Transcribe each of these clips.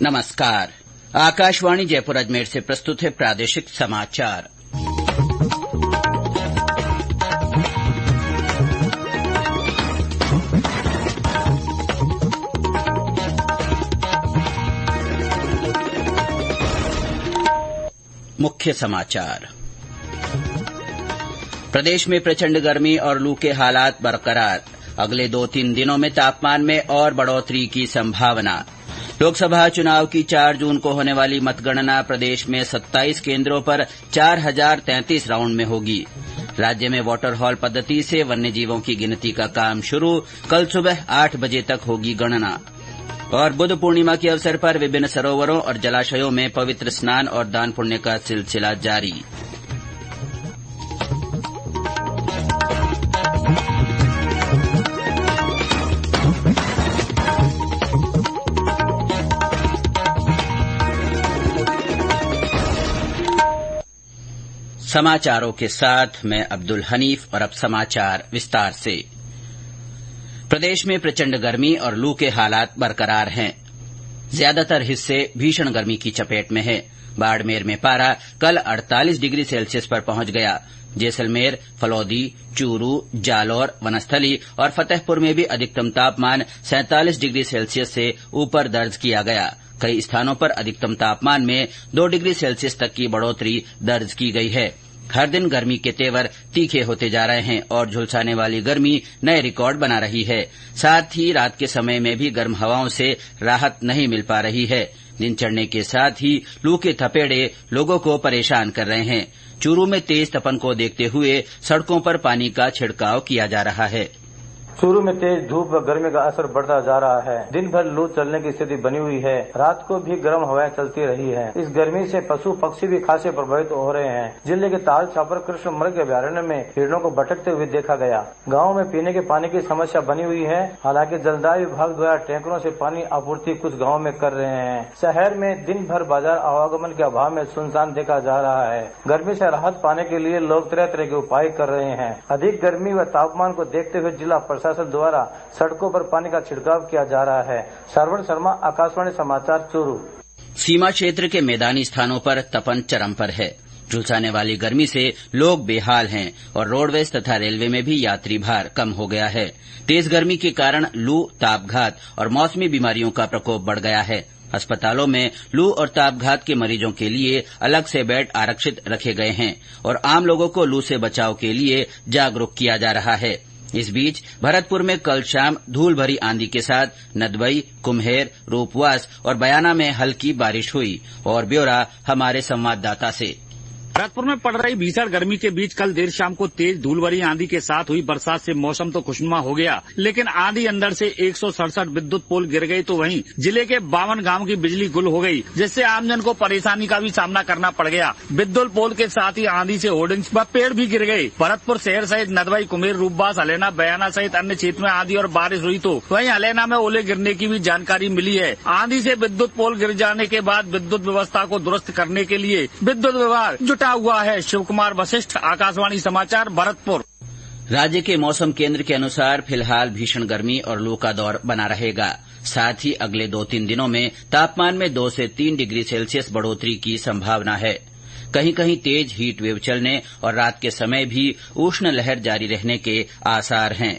नमस्कार। आकाशवाणी जयपुर अजमेर से प्रस्तुत है प्रादेशिक समाचार। मुख्य समाचार। प्रदेश में प्रचंड गर्मी और लू के हालात बरकरार। अगले 2-3 दिनों में तापमान में और बढ़ोतरी की संभावना। लोकसभा चुनाव की 4 जून को होने वाली मतगणना प्रदेश में 27 केन्द्रों पर 4033 राउंड में होगी। राज्य में वाटर हॉल पद्धति से वन्यजीवों की गिनती का काम शुरू। कल सुबह 8 बजे तक होगी गणना। और बुद्ध पूर्णिमा के अवसर पर विभिन्न सरोवरों और जलाशयों में पवित्र स्नान और दान पुण्य का सिलसिला जारी। समाचारों के साथ मैं अब्दुल हनीफ और अब समाचार विस्तार से। प्रदेश में प्रचंड गर्मी और लू के हालात बरकरार हैं। ज्यादातर हिस्से भीषण गर्मी की चपेट में है। बाड़मेर में पारा कल 48 डिग्री सेल्सियस पर पहुंच गया। जैसलमेर, फलौदी, चूरू, जालौर, वनस्थली और फतेहपुर में भी अधिकतम तापमान 47 डिग्री सेल्सियस से ऊपर दर्ज किया गया। कई स्थानों पर अधिकतम तापमान में 2 डिग्री सेल्सियस तक की बढ़ोतरी दर्ज की गई है। हर दिन गर्मी के तेवर तीखे होते जा रहे हैं और झुलसाने वाली गर्मी नए रिकॉर्ड बना रही है। साथ ही रात के समय में भी गर्म हवाओं से राहत नहीं मिल पा रही है। दिन चढ़ने के साथ ही लू के थपेड़े लोगों को परेशान कर रहे हैं। चूरू में तेज तपन को देखते हुए सड़कों पर पानी का छिड़काव किया जा रहा है। चूरू में तेज धूप व गर्मी का असर बढ़ता जा रहा है। दिन भर लू चलने की स्थिति बनी हुई है। रात को भी गर्म हवाएं चलती रही है। इस गर्मी से पशु पक्षी भी खासे प्रभावित हो रहे हैं। जिले के ताल छापर कृष्ण मृग अभयारण्य में हिरणों को भटकते हुए देखा गया। गाँव में पीने के पानी की समस्या बनी हुई है। हालांकि जलदाय विभाग द्वारा टैंकरों से पानी आपूर्ति कुछ गाँव में कर रहे हैं। शहर में दिन भर बाजार आवागमन के अभाव में सुनसान देखा जा रहा है। गर्मी से राहत पाने के लिए लोग तरह तरह के उपाय कर रहे हैं। अधिक गर्मी व तापमान को देखते हुए जिला प्रशासन द्वारा सड़कों पर पानी का छिड़काव किया जा रहा है। श्रवण शर्मा, आकाशवाणी समाचार, चूरू। सीमा क्षेत्र के मैदानी स्थानों पर तपन चरम पर है। झुलसाने वाली गर्मी से लोग बेहाल हैं और रोडवेज तथा रेलवे में भी यात्री भार कम हो गया है। तेज गर्मी के कारण लू, तापघात और मौसमी बीमारियों का प्रकोप बढ़ गया है। अस्पतालों में लू और तापघात के मरीजों के लिए अलग से बेड आरक्षित रखे गए हैं और आम लोगों को लू से बचाव के लिए जागरूक किया जा रहा है। इस बीच भरतपुर में कल शाम धूल भरी आंधी के साथ नदबई, कुम्हेर, रूपवास और बयाना में हल्की बारिश हुई। और ब्यौरा हमारे संवाददाता से। भरतपुर में पड़ रही भीषण गर्मी के बीच कल देर शाम को तेज धूल भरी आंधी के साथ हुई बरसात से मौसम तो खुशनुमा हो गया, लेकिन आंधी अंदर से 167 विद्युत पोल गिर गई तो वहीं जिले के 52 गांव की बिजली गुल हो गई, जिससे आमजन को परेशानी का भी सामना करना पड़ गया। विद्युत पोल के साथ ही आंधी से होर्डिंग्स व पेड़ भी गिर गए। भरतपुर शहर सहित नदबई, कुम्हेर, रूपवास, हलेना, बयाना सहित अन्य क्षेत्र में आंधी और बारिश हुई तो वहीं हलेना में ओले गिरने की भी जानकारी मिली है। आंधी से विद्युत पोल गिर जाने के बाद विद्युत व्यवस्था को दुरुस्त करने के लिए विद्युत विभाग जुटा हुआ है। शिव कुमार वशिष्ठ, आकाशवाणी समाचार, भरतपुर। राज्य के मौसम केंद्र के अनुसार फिलहाल भीषण गर्मी और लू का दौर बना रहेगा। साथ ही अगले 2-3 दिनों में तापमान में 2 से 3 डिग्री सेल्सियस बढ़ोतरी की संभावना है। कहीं कहीं तेज हीट वेव चलने और रात के समय भी उष्ण लहर जारी रहने के आसार हैं।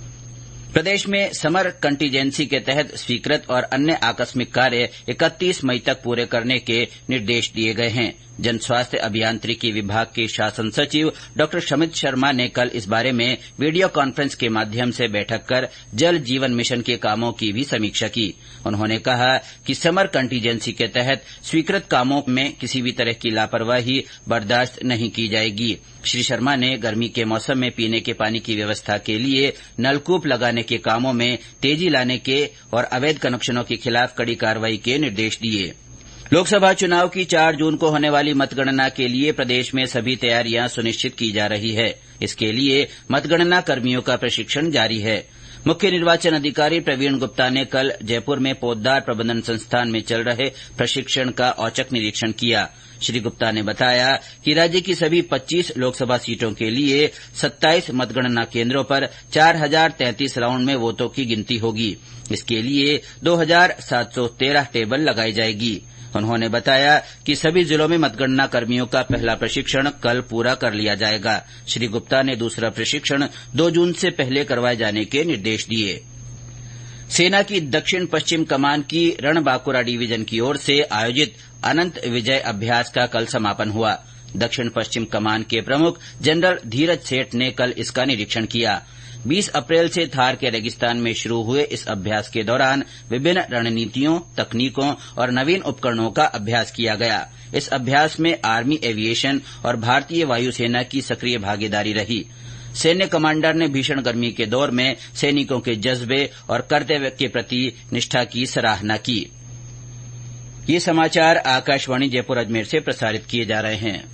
प्रदेश में समर कंटीजेंसी के तहत स्वीकृत और अन्य आकस्मिक कार्य 31 मई तक पूरे करने के निर्देश दिए गए हैं। जन स्वास्थ्य अभियांत्रिकी विभाग के शासन सचिव डॉ शमित शर्मा ने कल इस बारे में वीडियो कॉन्फ्रेंस के माध्यम से बैठक कर जल जीवन मिशन के कामों की भी समीक्षा की। उन्होंने कहा कि समर कंटीजेंसी के तहत स्वीकृत कामों में किसी भी तरह की लापरवाही बर्दाश्त नहीं की जाएगी। श्री शर्मा ने गर्मी के मौसम में पीने के पानी की व्यवस्था के लिए नलकूप लगाने के कामों में तेजी लाने के और अवैध कनेक्शनों के खिलाफ कड़ी कार्रवाई के निर्देश दिए। लोकसभा चुनाव की 4 जून को होने वाली मतगणना के लिए प्रदेश में सभी तैयारियां सुनिश्चित की जा रही है। इसके लिए मतगणना कर्मियों का प्रशिक्षण जारी है। मुख्य निर्वाचन अधिकारी प्रवीण गुप्ता ने कल जयपुर में पोद्दार प्रबंधन संस्थान में चल रहे प्रशिक्षण का औचक निरीक्षण किया। श्री गुप्ता ने बताया कि राज्य की सभी 25 लोकसभा सीटों के लिए 27 मतगणना केन्द्रों पर 4033 राउंड में वोटों की गिनती होगी। इसके लिए 2713 टेबल लगाई जाएगी। उन्होंने बताया कि सभी जिलों में मतगणना कर्मियों का पहला प्रशिक्षण कल पूरा कर लिया जाएगा। श्री गुप्ता ने दूसरा प्रशिक्षण 2 जून से पहले करवाए जाने के निर्देश दिए। सेना की दक्षिण पश्चिम कमान की रणबांकुरा डिवीजन की ओर से आयोजित अनंत विजय अभ्यास का कल समापन हुआ। दक्षिण पश्चिम कमान के प्रमुख जनरल धीरज सेठ ने कल इसका निरीक्षण किया। 20 अप्रैल से थार के रेगिस्तान में शुरू हुए इस अभ्यास के दौरान विभिन्न रणनीतियों, तकनीकों और नवीन उपकरणों का अभ्यास किया गया। इस अभ्यास में आर्मी एविएशन और भारतीय वायुसेना की सक्रिय भागीदारी रही। सैन्य कमांडर ने भीषण गर्मी के दौर में सैनिकों के जज्बे और कर्तव्य के प्रति निष्ठा की सराहना की। ये समाचार आकाशवाणी जयपुर अजमेर से प्रसारित किए जा रहे हैं।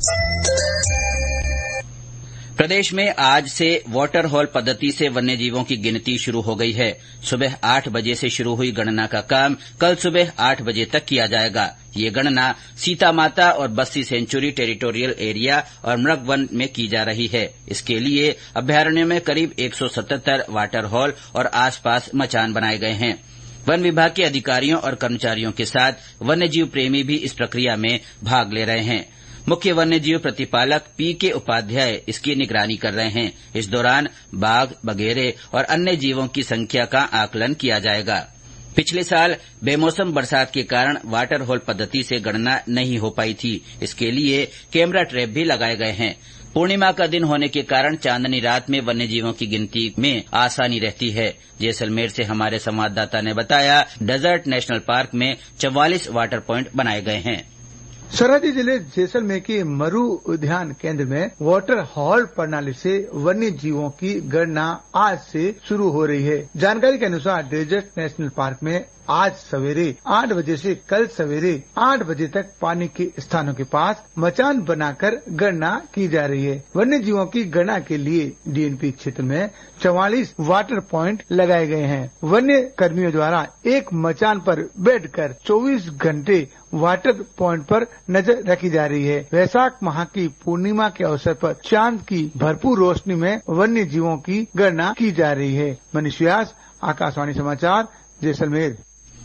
प्रदेश में आज से वाटर हॉल पद्धति से वन्यजीवों की गिनती शुरू हो गई है। सुबह 8 बजे से शुरू हुई गणना का काम कल सुबह 8 बजे तक किया जाएगा। ये गणना सीतामाता और बस्सी सेंचुरी टेरिटोरियल एरिया और मृग वन में की जा रही है। इसके लिए अभ्यारण्य में करीब 177 वाटर हॉल और आसपास मचान बनाए गए हैं। वन विभाग के अधिकारियों और कर्मचारियों के साथ वन्यजीव प्रेमी भी इस प्रक्रिया में भाग ले रहे हैं। मुख्य वन्यजीव प्रतिपालक पीके उपाध्याय इसकी निगरानी कर रहे हैं। इस दौरान बाघ, बगेरे और अन्य जीवों की संख्या का आकलन किया जाएगा। पिछले साल बेमौसम बरसात के कारण वाटर होल पद्धति से गणना नहीं हो पाई थी। इसके लिए कैमरा ट्रैप भी लगाए गए हैं। पूर्णिमा का दिन होने के कारण चांदनी रात में वन्यजीवों की गिनती में आसानी रहती है। जैसलमेर से हमारे संवाददाता ने बताया, डेजर्ट नेशनल पार्क में 44 वाटर पॉइंट बनाए गए हैं। सरहदी जिले जैसलमेर के मरु उद्यान केंद्र में वाटर हॉल प्रणाली से वन्य जीवों की गणना आज से शुरू हो रही है। जानकारी के अनुसार डेजर्ट नेशनल पार्क में आज सवेरे 8 बजे से कल सवेरे 8 बजे तक पानी के स्थानों के पास मचान बनाकर गणना की जा रही है। वन्य जीवों की गणना के लिए डीएनपी क्षेत्र में 44 वाटर पॉइंट लगाए गए हैं। वन्य कर्मियों द्वारा एक मचान पर बैठकर 24 घंटे वाटर पॉइंट पर नजर रखी जा रही है। वैशाख माह की पूर्णिमा के अवसर पर चांद की भरपूर रोशनी में वन्य जीवों की गणना की जा रही है। मनीष व्यास, आकाशवाणी समाचार, जैसलमेर।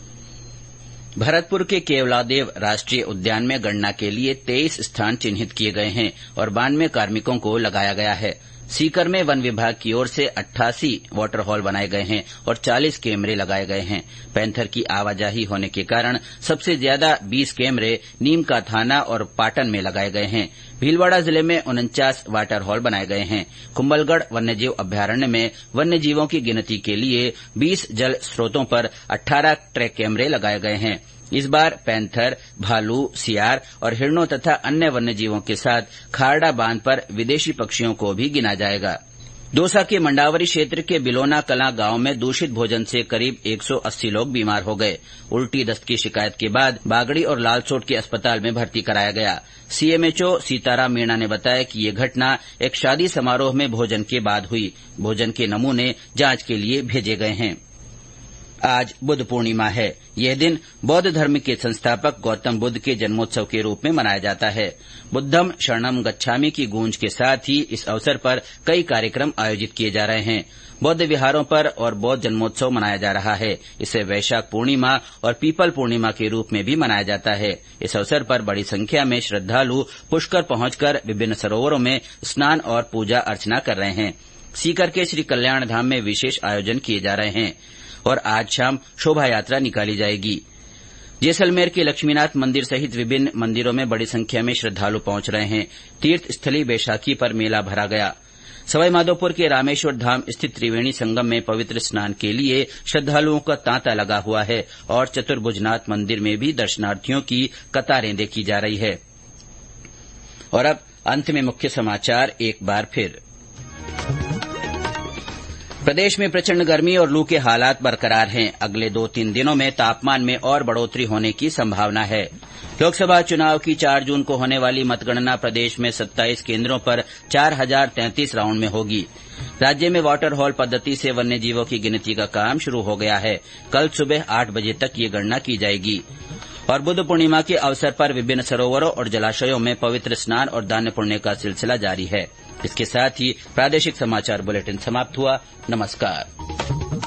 भरतपुर के केवलादेव राष्ट्रीय उद्यान में गणना के लिए 23 स्थान चिन्हित किए गए हैं और 92 कार्मिकों को लगाया गया है। सीकर में वन विभाग की ओर से 88 वाटर हॉल बनाए गए हैं और 40 कैमरे लगाए गए हैं। पैंथर की आवाजाही होने के कारण सबसे ज्यादा 20 कैमरे नीम का थाना और पाटन में लगाए गए हैं। भीलवाड़ा जिले में 49 वाटर हॉल बनाए गए हैं। कुंभलगढ़ वन्यजीव अभ्यारण्य में वन्यजीवों की गिनती के लिए 20 जल स्रोतों पर 18 ट्रैक कैमरे लगाए गए हैं। इस बार पैंथर, भालू, सियार और हिरणों तथा अन्य वन्यजीवों के साथ खारडा बांध पर विदेशी पक्षियों को भी गिना जाएगा। दौसा के मंडावरी क्षेत्र के बिलोना कलां गांव में दूषित भोजन से करीब 180 लोग बीमार हो गए। उल्टी दस्त की शिकायत के बाद बागड़ी और लालसोट के अस्पताल में भर्ती कराया गया। सीएमएचओ सीताराम मीणा ने बताया कि ये घटना एक शादी समारोह में भोजन के बाद हुई। भोजन के नमूने जांच के लिए भेजे गए हैं। आज बुद्ध पूर्णिमा है। यह दिन बौद्ध धर्म के संस्थापक गौतम बुद्ध के जन्मोत्सव के रूप में मनाया जाता है। बुद्धम शरणम गच्छामि की गूंज के साथ ही इस अवसर पर कई कार्यक्रम आयोजित किए जा रहे हैं। बौद्ध विहारों पर और बौद्ध जन्मोत्सव मनाया जा रहा है। इसे वैशाख पूर्णिमा और पीपल पूर्णिमा के रूप में भी मनाया जाता है। इस अवसर पर बड़ी संख्या में श्रद्धालु पुष्कर पहुंचकर विभिन्न सरोवरों में स्नान और पूजा अर्चना कर रहे हैं। सीकर के श्री कल्याण धाम में विशेष आयोजन किए जा रहे हैं और आज शाम शोभा यात्रा निकाली जाएगी। जैसलमेर के लक्ष्मीनाथ मंदिर सहित विभिन्न मंदिरों में बड़ी संख्या में श्रद्धालु पहुंच रहे हैं। तीर्थ स्थली बैशाखी पर मेला भरा गया। सवाईमाधोपुर के रामेश्वर धाम स्थित त्रिवेणी संगम में पवित्र स्नान के लिए श्रद्धालुओं का तांता लगा हुआ है और चतुर्भुजनाथ मंदिर में भी दर्शनार्थियों की कतारें देखी जा रही है। और अब अंत में मुख्य समाचार एक बार फिर। प्रदेश में प्रचंड गर्मी और लू के हालात बरकरार हैं। अगले 2-3 दिनों में तापमान में और बढ़ोतरी होने की संभावना है। लोकसभा चुनाव की 4 जून को होने वाली मतगणना प्रदेश में 27 केन्द्रों पर 4033 राउंड में होगी। राज्य में वाटर हॉल पद्धति से वन्य जीवों की गिनती का काम शुरू हो गया है। कल सुबह 8 बजे तक ये गणना की जाएगी। और बुद्ध पूर्णिमा के अवसर पर विभिन्न सरोवरों और जलाशयों में पवित्र स्नान और दान पुण्य का सिलसिला जारी है। इसके साथ ही प्रादेशिक समाचार बुलेटिन समाप्त हुआ। नमस्कार।